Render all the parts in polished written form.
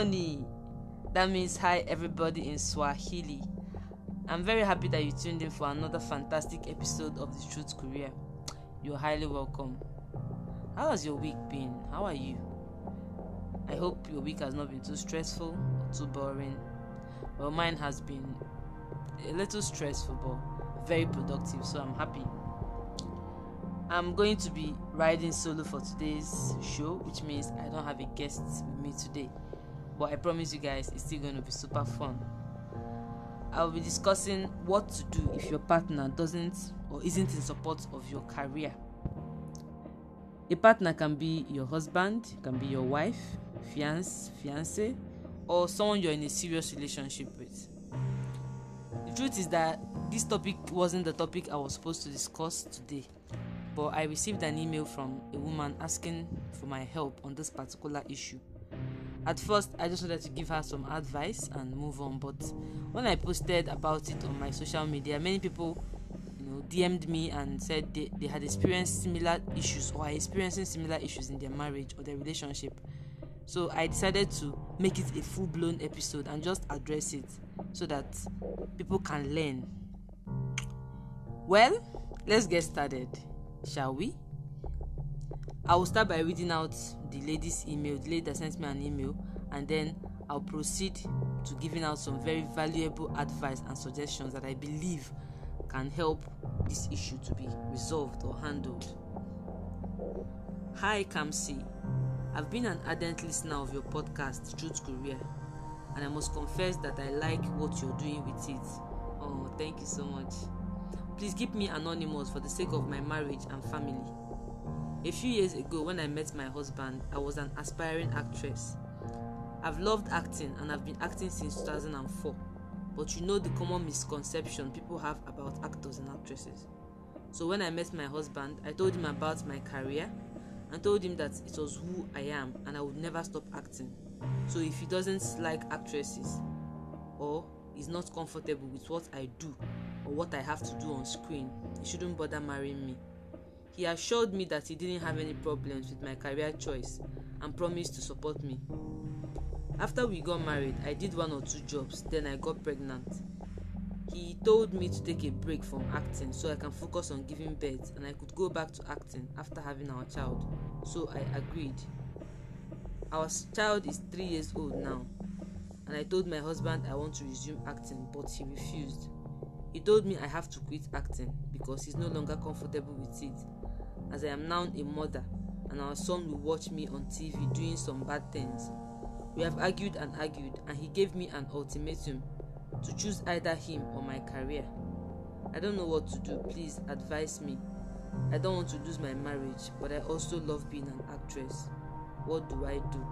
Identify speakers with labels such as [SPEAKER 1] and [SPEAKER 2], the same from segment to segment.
[SPEAKER 1] Karibuni. That means hi everybody in Swahili. I'm very happy that you tuned in for another fantastic episode of The Truth Courier. You're highly welcome. How has your week been? How are you? I hope your week has not been too stressful or too boring. Well, mine has been a little stressful but very productive, so I'm happy. I'm going to be riding solo for today's show, which means I don't have a guest with me today. But I promise you guys, it's still going to be super fun. I'll be discussing what to do if your partner doesn't or isn't in support of your career. A partner can be your husband, can be your wife, fiancé, or someone you're in a serious relationship with. The truth is that this topic wasn't the topic I was supposed to discuss today, but I received an email from a woman asking for my help on this particular issue. At first, I just wanted to give her some advice and move on, but when I posted about it on my social media, many people DM'd me and said they had experienced similar issues or are experiencing similar issues in their marriage or their relationship. So I decided to make it a full-blown episode and just address it so that people can learn. Well, let's get started, shall we? I will start by reading out the lady that sent me an email, and then I'll proceed to giving out some very valuable advice and suggestions that I believe can help this issue to be resolved or handled. Hi Kamsi, I've been an ardent listener of your podcast, Truth Courier, and I must confess that I like what you're doing with it. Oh, thank you so much. Please keep me anonymous for the sake of my marriage and family. A few years ago, when I met my husband, I was an aspiring actress. I've loved acting and I've been acting since 2004. But you know the common misconception people have about actors and actresses. So when I met my husband, I told him about my career and told him that it was who I am and I would never stop acting. So if he doesn't like actresses or is not comfortable with what I do or what I have to do on screen, he shouldn't bother marrying me. He assured me that he didn't have any problems with my career choice and promised to support me. After we got married, I did 1 or 2 jobs, then I got pregnant. He told me to take a break from acting so I can focus on giving birth and I could go back to acting after having our child. So I agreed. Our child is 3 years old now, and I told my husband I want to resume acting, but he refused. He told me I have to quit acting because he's no longer comfortable with it, as I am now a mother and our son will watch me on TV doing some bad things. We have argued, and he gave me an ultimatum to choose either him or my career. I don't know what to do. Please advise me. I don't want to lose my marriage, but I also love being an actress. What do I do?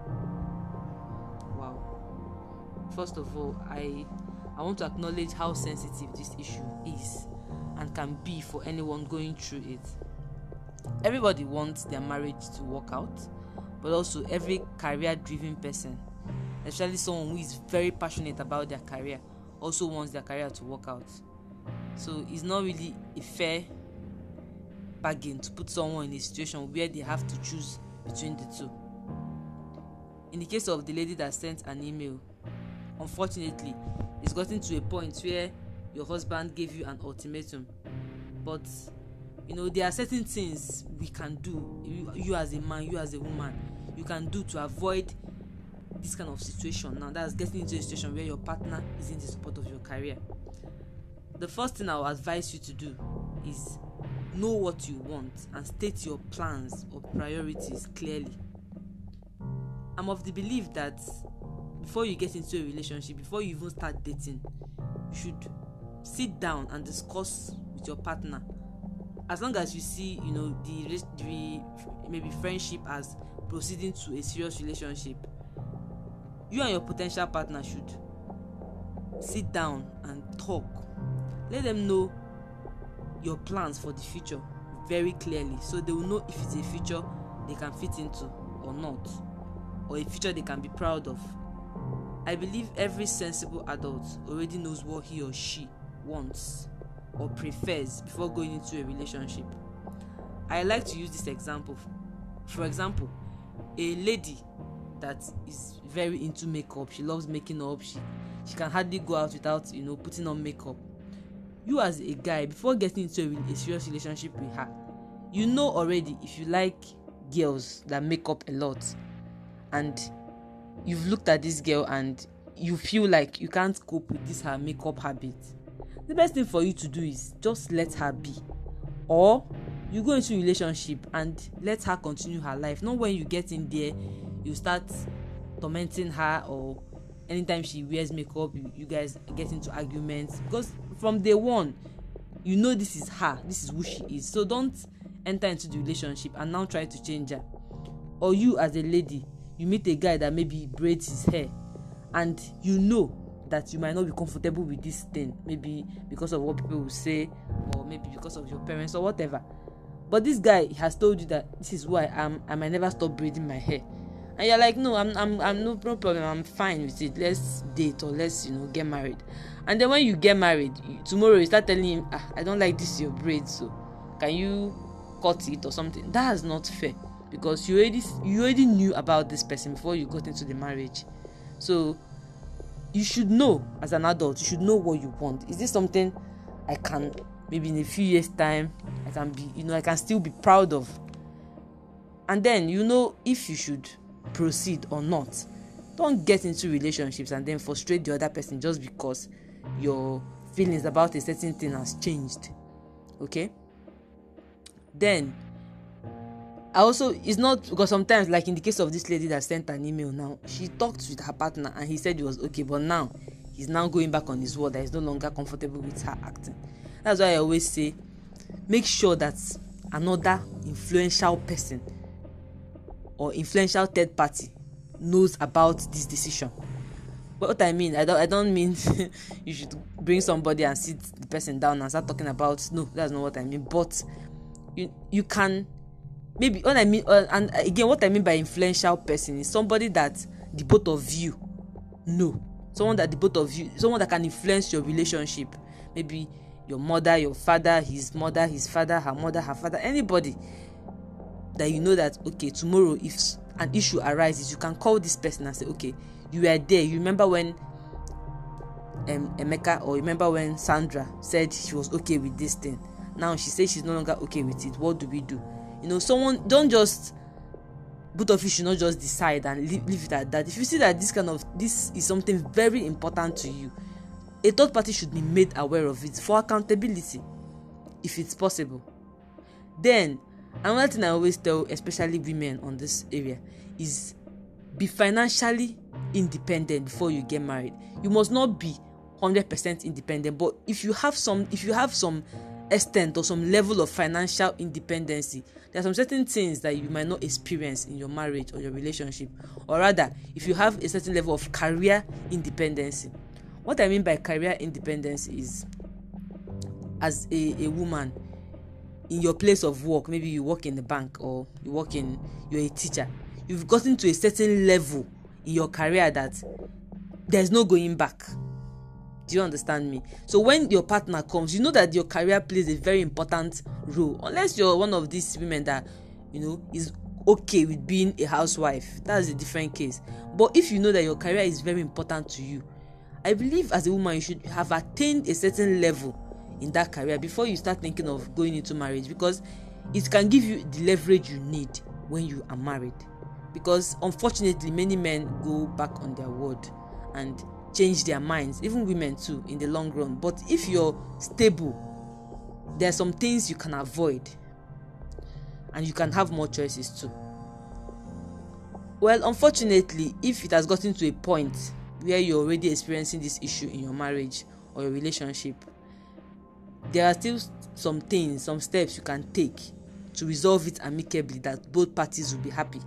[SPEAKER 1] Wow. First of all, I want to acknowledge how sensitive this issue is and can be for anyone going through it. Everybody wants their marriage to work out, but also every career-driven person, especially someone who is very passionate about their career, also wants their career to work out. So it's not really a fair bargain to put someone in a situation where they have to choose between the two. In the case of the lady that sent an email, unfortunately, it's gotten to a point where your husband gave you an ultimatum, but there are certain things we can do, you as a man, you as a woman, you can do to avoid this kind of situation. Now that's getting into a situation where your partner isn't in support of your career. The first thing I will advise you to do is know what you want and state your plans or priorities clearly. I'm of the belief that before you get into a relationship, before you even start dating, you should sit down and discuss with your partner. As long as you see, the maybe friendship as proceeding to a serious relationship, you and your potential partner should sit down and talk. Let them know your plans for the future very clearly, so they will know if it's a future they can fit into or not, or a future they can be proud of. I believe every sensible adult already knows what he or she wants or prefers before going into a relationship. I like to use this example. For example, a lady that is very into makeup, she loves making up, she can hardly go out without, putting on makeup. You as a guy, before getting into a serious relationship with her, you know already if you like girls that make up a lot, and you've looked at this girl and you feel like you can't cope with this her makeup habit, the best thing for you to do is just let her be. Or you go into a relationship and let her continue her life. Not when you get in there, you start tormenting her, or anytime she wears makeup, you guys get into arguments. Because from day one, you know this is her, this is who she is. So don't enter into the relationship and now try to change her. Or you as a lady, you meet a guy that maybe braids his hair, and you know that you might not be comfortable with this thing, maybe because of what people will say, or maybe because of your parents or whatever. But this guy has told you that this is who I am, I might never stop braiding my hair, and you're like, no, I'm no problem, I'm fine with it, let's date, or let's get married. And then when you get married, tomorrow you start telling him, I don't like this your braid, so can you cut it or something? That is not fair, because you already knew about this person before you got into the marriage. So you should know, as an adult, you should know what you want. Is this something I can, maybe in a few years time, I can be, I can still be proud of? And then if you should proceed or not. Don't get into relationships and then frustrate the other person just because your feelings about a certain thing has changed. Okay? Then it's not, because sometimes, like in the case of this lady that sent an email now, she talked with her partner and he said it was okay, but now he's now going back on his word that he's no longer comfortable with her acting. That's why I always say, make sure that another influential person or influential third party knows about this decision. But what I mean, I don't mean you should bring somebody and sit the person down and start talking about, no, that's not what I mean. But you can, maybe what I mean, and again, what I mean by influential person is somebody that the both of you know, someone that can influence your relationship. Maybe your mother, your father, his mother, his father, her mother, her father, anybody that you know that, okay, tomorrow if an issue arises, you can call this person and say, okay, you were there, you remember when Emeka, or remember when Sandra said she was okay with this thing, now she says she's no longer okay with it, what do we do? Someone, don't just, both of you should not just decide and leave it at that. If you see that this is something very important to you, a third party should be made aware of it for accountability, if it's possible. Then another thing I always tell, especially women on this area, is be financially independent before you get married. You must not be 100% independent, but if you have some extent or some level of financial independency, there are some certain things that you might not experience in your marriage or your relationship. Or rather, if you have a certain level of career independency. What I mean by career independence is, as a woman, in your place of work, maybe you work in the bank, or you're a teacher, you've gotten to a certain level in your career that there's no going back. Do you understand me? So when your partner comes, you know that your career plays a very important role. Unless you're one of these women that, is okay with being a housewife, that's a different case. But if you know that your career is very important to you, I believe as a woman you should have attained a certain level in that career before you start thinking of going into marriage, because it can give you the leverage you need when you are married. Because unfortunately, many men go back on their word and change their minds, even women too, in the long run. But if you're stable, there are some things you can avoid, and you can have more choices too. Well, unfortunately, if it has gotten to a point where you're already experiencing this issue in your marriage or your relationship, there are still some steps you can take to resolve it amicably that both parties will be happy.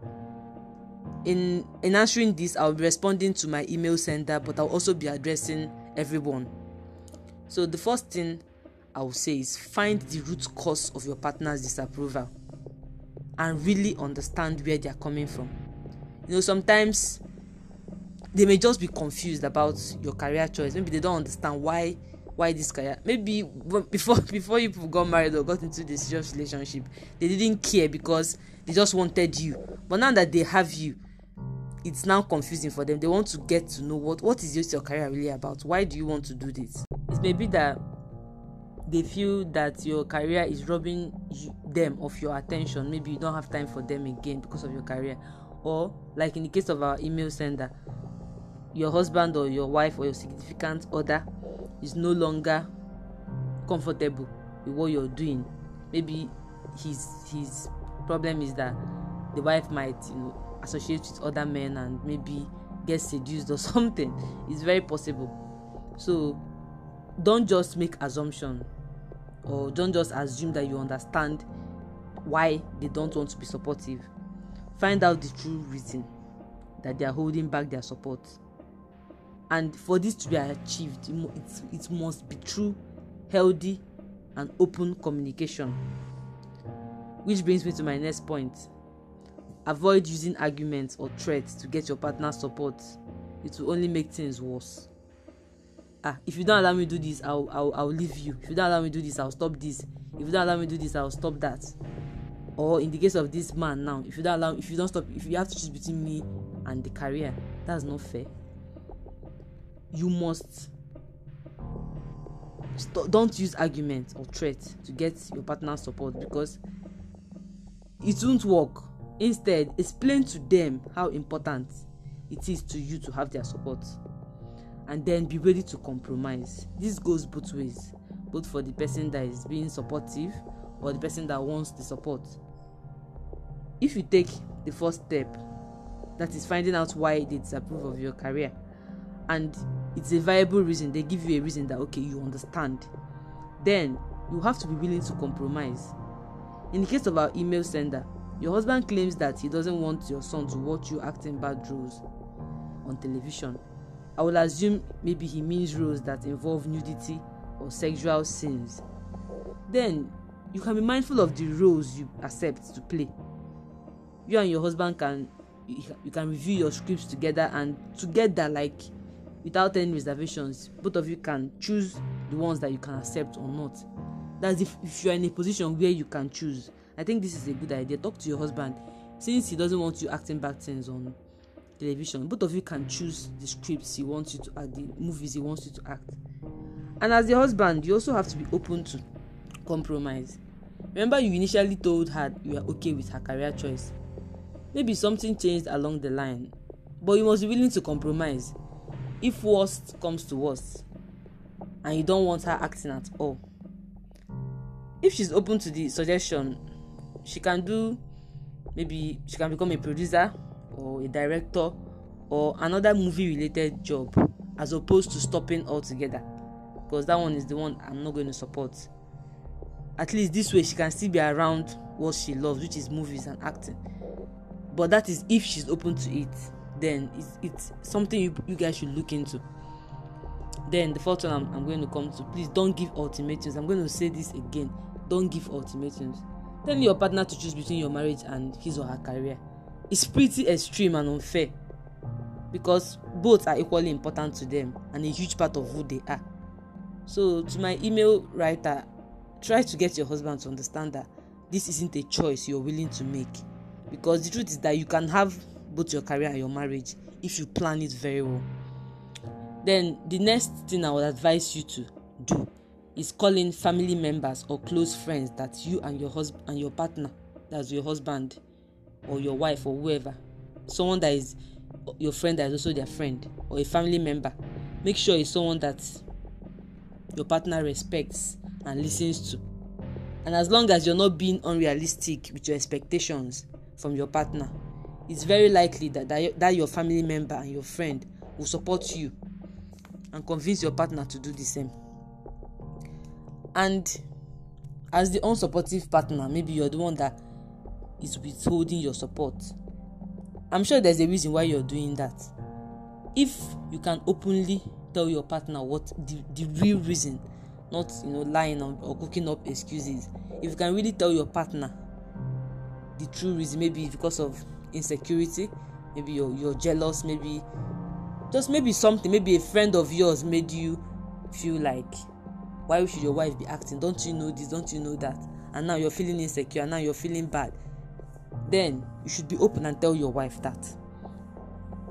[SPEAKER 1] In answering this, I'll be responding to my email sender, but I'll also be addressing everyone. So the first thing I will say is, find the root cause of your partner's disapproval and really understand where they are coming from. Sometimes they may just be confused about your career choice. Maybe they don't understand why this career. Maybe before you got married or got into this serious relationship, they didn't care because they just wanted you. But now that they have you, it's now confusing for them. They want to get to know what is your career really about. Why do you want to do this? It may be that they feel that your career is robbing them of your attention. Maybe you don't have time for them again because of your career. Or like in the case of our email sender, your husband or your wife or your significant other is no longer comfortable with what you're doing. Maybe his problem is that the wife might associate with other men and maybe get seduced or something. It's very possible. So don't just make assumption, or don't just assume that you understand why they don't want to be supportive. Find out the true reason that they are holding back their support. And for this to be achieved, it must be through healthy and open communication. Which brings me to my next point. Avoid using arguments or threats to get your partner's support. It will only make things worse. If you don't allow me to do this, I'll leave you. If you don't allow me to do this, I'll stop this. If you don't allow me to do this, I'll stop that. Or in the case of this man now, if you have to choose between me and the career, that's not fair. You must don't use arguments or threats to get your partner's support, because it won't work. Instead, explain to them how important it is to you to have their support, and then be ready to compromise. This goes both ways, both for the person that is being supportive or the person that wants the support. If you take the first step, that is finding out why they disapprove of your career, and it's a viable reason, they give you a reason that okay, you understand, then you have to be willing to compromise. In the case of our email sender, your husband claims that he doesn't want your son to watch you acting bad roles on television. I will assume maybe he means roles that involve nudity or sexual scenes. Then you can be mindful of the roles you accept to play. You and your husband can review your scripts together, and together, like without any reservations, both of you can choose the ones that you can accept or not. That's if you are in a position where you can choose. I think this is a good idea. Talk to your husband. Since he doesn't want you acting bad things on television, both of you can choose the scripts he wants you to act, the movies he wants you to act. And as the husband, you also have to be open to compromise. Remember, you initially told her you were okay with her career choice. Maybe something changed along the line, but you must be willing to compromise. If worst comes to worst, and you don't want her acting at all, if she's open to the suggestion, she can become a producer or a director or another movie related job, as opposed to stopping altogether, because that one is the one I'm not going to support. At least this way she can still be around what she loves, which is movies and acting. But that is if she's open to it. Then it's something you guys should look into. Then the fourth one I'm going to come to. Please don't give ultimatums. I'm going to say this again. Don't give ultimatums. Telling your partner to choose between your marriage and his or her career is pretty extreme and unfair, because both are equally important to them and a huge part of who they are. So to my email writer, try to get your husband to understand that this isn't a choice you're willing to make, because the truth is that you can have both your career and your marriage if you plan it very well. Then the next thing I would advise you to do is calling family members or close friends that you and your husband and your partner, that's your husband or your wife or whoever, someone that is your friend that is also their friend, or a family member. Make sure it's someone that your partner respects and listens to. And as long as you're not being unrealistic with your expectations from your partner, it's very likely that your family member and your friend will support you and convince your partner to do the same. And as the unsupportive partner, maybe you're the one that is withholding your support. I'm sure there's a reason why you're doing that. If you can openly tell your partner what the real reason, not lying or cooking up excuses. If you can really tell your partner the true reason, maybe because of insecurity, maybe you're jealous, maybe something, maybe a friend of yours made you feel like, why should your wife be acting? Don't you know this? Don't you know that? And now you're feeling insecure, and now you're feeling bad. Then you should be open and tell your wife that.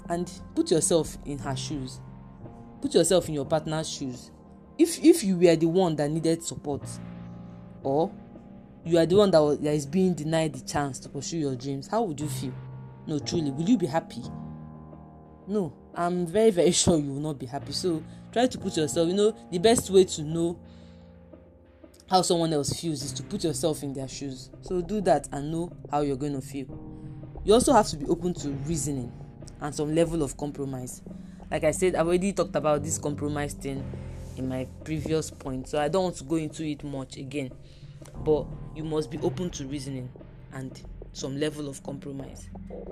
[SPEAKER 1] and put yourself in her shoes. Put yourself in your partner's shoes. If you were the one that needed support, or you are the one that is being denied the chance to pursue your dreams, how would you feel? No, truly, will you be happy? No, I'm very, very sure you will not be happy. So try to put yourself, the best way to know how someone else feels is to put yourself in their shoes. So do that and know how you're going to feel. You also have to be open to reasoning and some level of compromise. Like I said, I've already talked about this compromise thing in my previous point, so I don't want to go into it much again. But you must be open to reasoning and some level of compromise.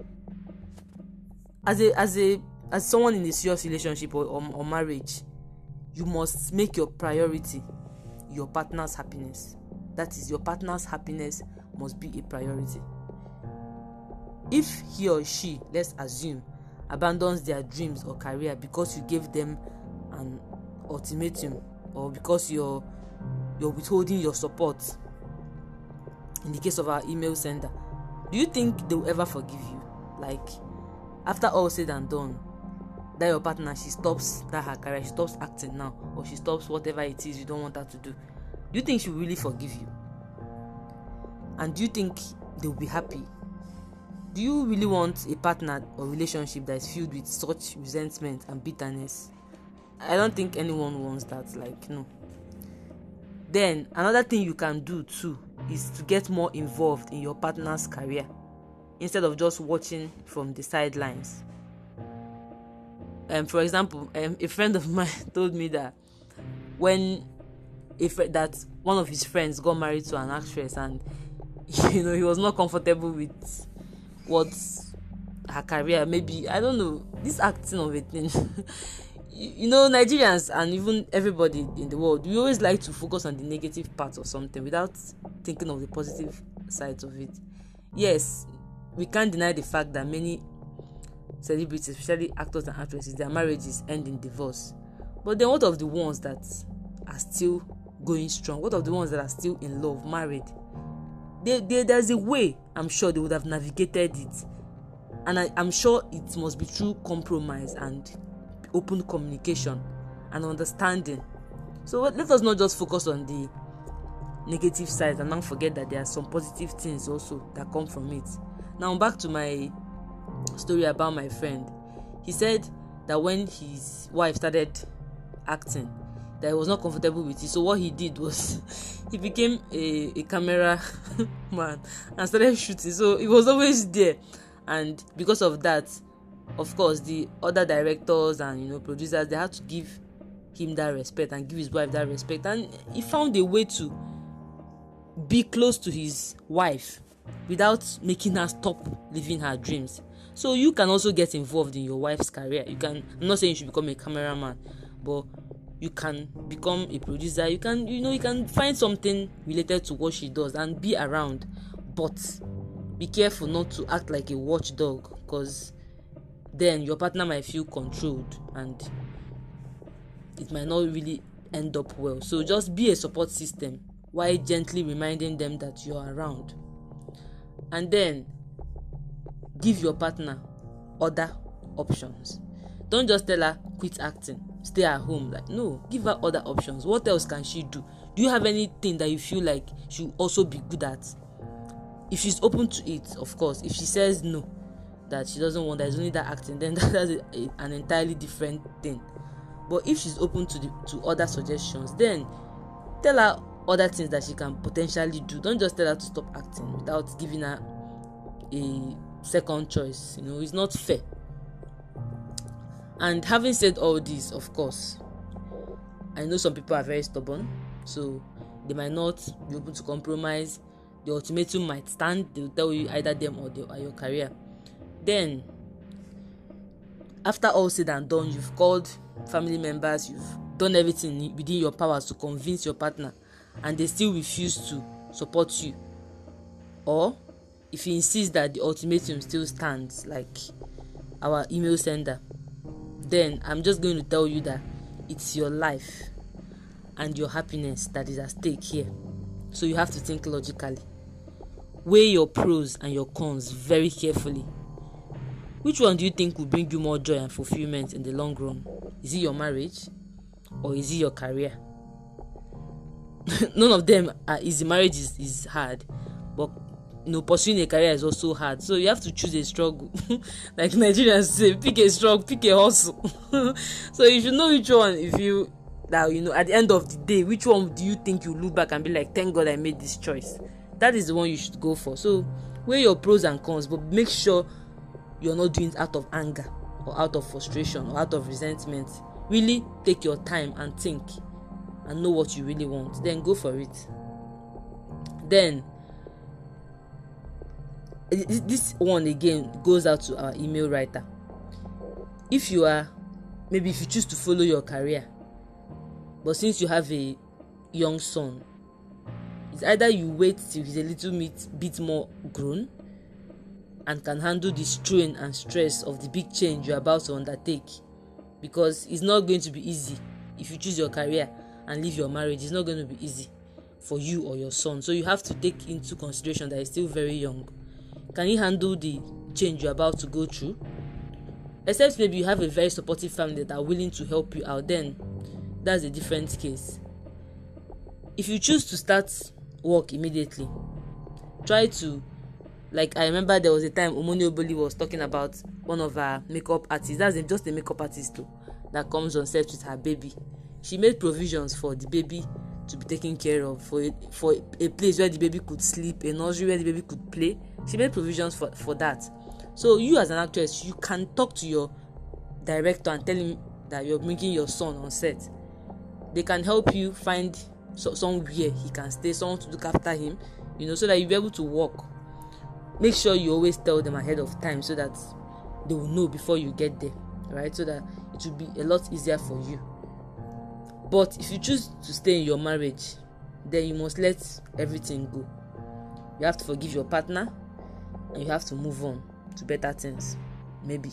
[SPEAKER 1] As someone in a serious relationship or marriage, you must make your priority your partner's happiness. That is, your partner's happiness must be a priority. If he or she, let's assume, abandons their dreams or career because you gave them an ultimatum, or because you're withholding your support, in the case of our email sender, do you think they'll ever forgive you? Like, after all said and done, that your partner, she stops that her career, she stops acting now, or she stops whatever it is you don't want her to do, do you think she will really forgive you? And do you think they'll be happy? Do you really want a partner or relationship that is filled with such resentment and bitterness? I don't think anyone wants that. No. Then another thing you can do too is to get more involved in your partner's career instead of just watching from the sidelines. For example, a friend of mine told me that when that one of his friends got married to an actress, and he was not comfortable with what her career, maybe, I don't know, this acting of a thing. Nigerians and even everybody in the world, we always like to focus on the negative parts of something without thinking of the positive sides of it. Yes, we can't deny the fact that many celebrities, especially actors and actresses, their marriages end in divorce. But then what of the ones that are still going strong? What of the ones that are still in love, married? There's a way, I'm sure they would have navigated it. And I'm sure it must be through compromise and open communication and understanding. So let us not just focus on the negative side and not forget that there are some positive things also that come from it. Now back to my story about my friend. He said that when his wife started acting, that he was not comfortable with it. So what he did was he became a camera man and started shooting. So he was always there, and because of that, of course, the other directors and producers, they had to give him that respect and give his wife that respect, and he found a way to be close to his wife without making her stop living her dreams. So you can also get involved in your wife's career. I'm not saying you should become a cameraman, but you can become a producer. You can you can find something related to what she does and be around, but be careful not to act like a watchdog, because then your partner might feel controlled and it might not really end up well. So just be a support system while gently reminding them that you're around. And then give your partner other options. Don't just tell her quit acting, stay at home. No, give her other options. What else can she do? Do you have anything that you feel like she'll also be good at? If she's open to it, of course. If she says no, that she doesn't want, there's only that acting, then that's an entirely different thing. But if she's open to other suggestions, then tell her other things that she can potentially do. Don't just tell her to stop acting without giving her a second choice. It's not fair. And having said all this, of course, I know some people are very stubborn, so they might not be open to compromise. The ultimatum might stand. They'll tell you either them or your career. Then, after all said and done, you've called family members, you've done everything within your powers to convince your partner, and they still refuse to support you. Or if you insist that the ultimatum still stands, like our email sender, then I'm just going to tell you that it's your life and your happiness that is at stake here. So you have to think logically. Weigh your pros and your cons very carefully. Which one do you think will bring you more joy and fulfillment in the long run? Is it your marriage or is it your career? None of them are easy. Marriage is hard, but pursuing a career is also hard. So you have to choose a struggle. Like Nigerians say, pick a struggle, pick a hustle. So you should know which one. If you at the end of the day, which one do you think you look back and be like, thank God I made this choice? That is the one you should go for. So weigh your pros and cons, but make sure you're not doing it out of anger or out of frustration or out of resentment. Really take your time and think and know what you really want, then go for it. Then this one again goes out to our email writer. If you choose to follow your career, but since you have a young son, it's either you wait till he's a little bit more grown and can handle the strain and stress of the big change you're about to undertake, because it's not going to be easy. If you choose your career and leave your marriage, it's not going to be easy for you or your son. So you have to take into consideration that he's still very young. Can he handle the change you're about to go through? Except maybe you have a very supportive family that are willing to help you out, then that's a different case. If you choose to start work immediately, try to, like, I remember there was a time Omoni Oboli was talking about one of her makeup artists. That's just a makeup artist too, that comes on set with her baby. She made provisions for the baby to be taken care of, for a place where the baby could sleep, a nursery where the baby could play. She made provisions for that. So you as an actress, you can talk to your director and tell him that you're bringing your son on set. They can help you find somewhere he can stay, someone to look after him, so that you'll be able to work. Make sure you always tell them ahead of time so that they will know before you get there, right? So that it will be a lot easier for you. But if you choose to stay in your marriage, then you must let everything go. You have to forgive your partner and you have to move on to better things. Maybe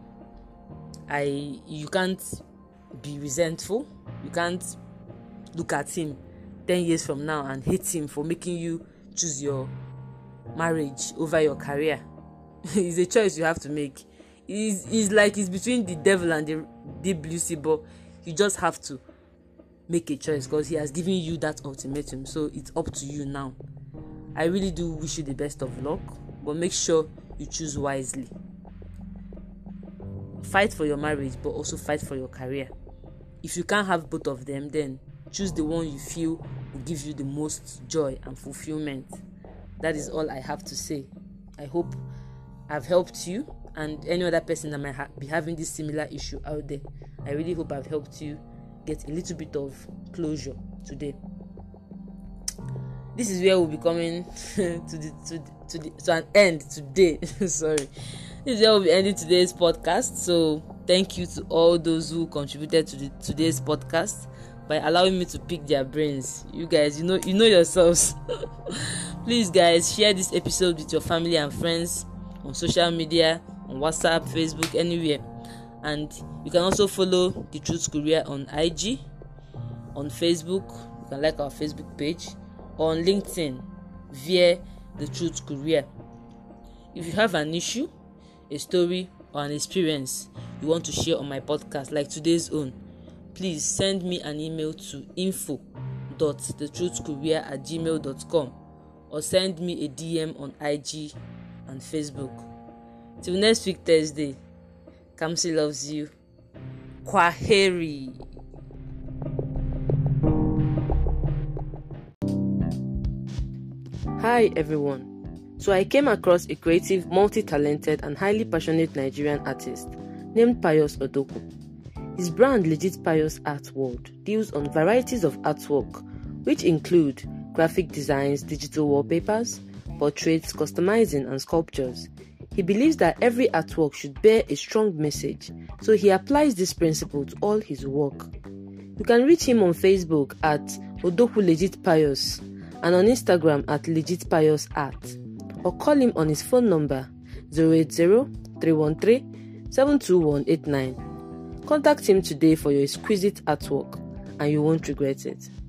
[SPEAKER 1] you can't be resentful. You can't look at him 10 years from now and hate him for making you choose your marriage over your career. It's a choice you have to make. It's between the devil and the deep blue sea, but you just have to make a choice because he has given you that ultimatum. So it's up to you now. I really do wish you the best of luck, but make sure you choose wisely. Fight for your marriage, but also fight for your career. If you can't have both of them, then choose the one you feel will give you the most joy and fulfillment. That is all I have to say. I hope I've helped you and any other person that might be having this similar issue out there. I really hope I've helped you get a little bit of closure today. This is where we'll be coming to an end today. Sorry. This is where we'll be ending today's podcast. So thank you to all those who contributed to today's podcast by allowing me to pick their brains. You guys, you know yourselves. Please, guys, share this episode with your family and friends on social media, on WhatsApp, Facebook, anywhere. And you can also follow The Truth Courier on IG, on Facebook. You can like our Facebook page, or on LinkedIn via The Truth Courier. If you have an issue, a story, or an experience you want to share on my podcast, like today's own, please send me an email to info.thetruthcourier@gmail.com or send me a DM on IG and Facebook. Till next week, Thursday, Kamsi loves you. Kwaheri. Hi everyone. So I came across a creative, multi-talented and highly passionate Nigerian artist named Pius Odoku. His brand Legit Pius Art World deals on varieties of artwork which include graphic designs, digital wallpapers, portraits, customizing and sculptures. He believes that every artwork should bear a strong message, so he applies this principle to all his work. You can reach him on Facebook at Odoku Legit Pius and on Instagram at Legit Pius Art, or call him on his phone number 080-313-72189. Contact him today for your exquisite artwork and you won't regret it.